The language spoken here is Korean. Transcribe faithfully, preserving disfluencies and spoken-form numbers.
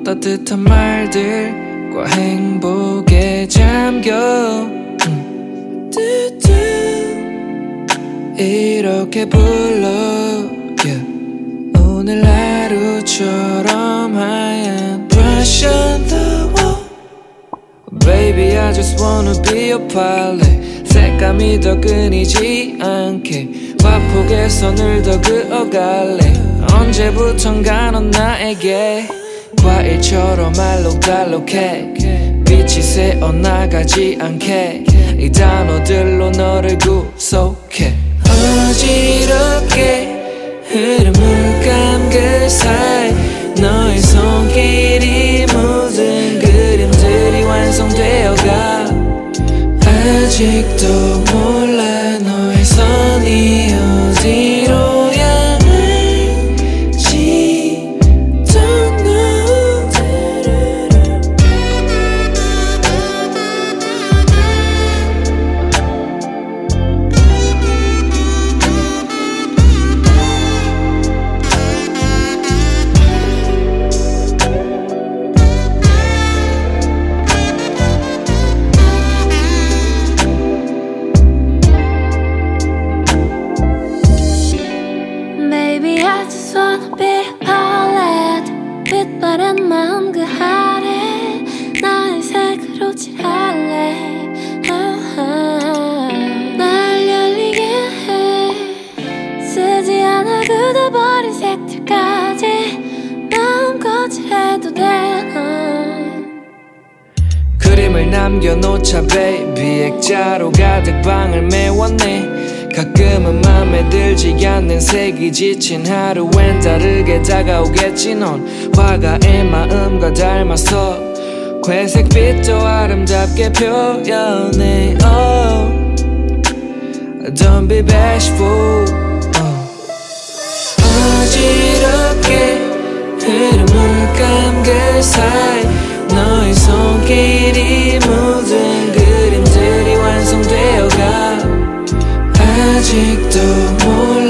따뜻한 말들과 행복에 잠겨 음. 이렇게 불러 yeah. 오늘 하루처럼 하얀 brush on the wall Baby I just wanna be your pilot 색감이 더 끊이지 않게 화폭의 선을 더 그어갈래 언제부턴가 넌 나에게 과일처럼 알록달록해 빛이 새어나가지 않게 이 단어들로 너를 구속해 어지럽게 흐른 물감 그 사이 너의 손길이 묻은 그림들이 완성되어가 아직도 몰라 너의 손이 어디로 향할지 Don't know Baby I just wanna be a pilot 빛바랜 마음 그 아래 나의 색으로 칠할래 uh-huh. 날 열리게 해 쓰지 않아 굳어버린 색들까지 마음껏 칠해도 돼 uh. 그림을 남겨놓자 baby 액자로 가득 방을 메웠네 가끔은 맘에 들지 않는 색이 지친 하루엔 다르게 다가오겠지 넌 화가의 마음과 닮아서 회색빛도 아름답게 표현해 oh. Don't be bashful oh. 어지럽게 흐른 물감 그 사이 너의 손길이 묻은 그림들이 완성되어가 아직도 몰라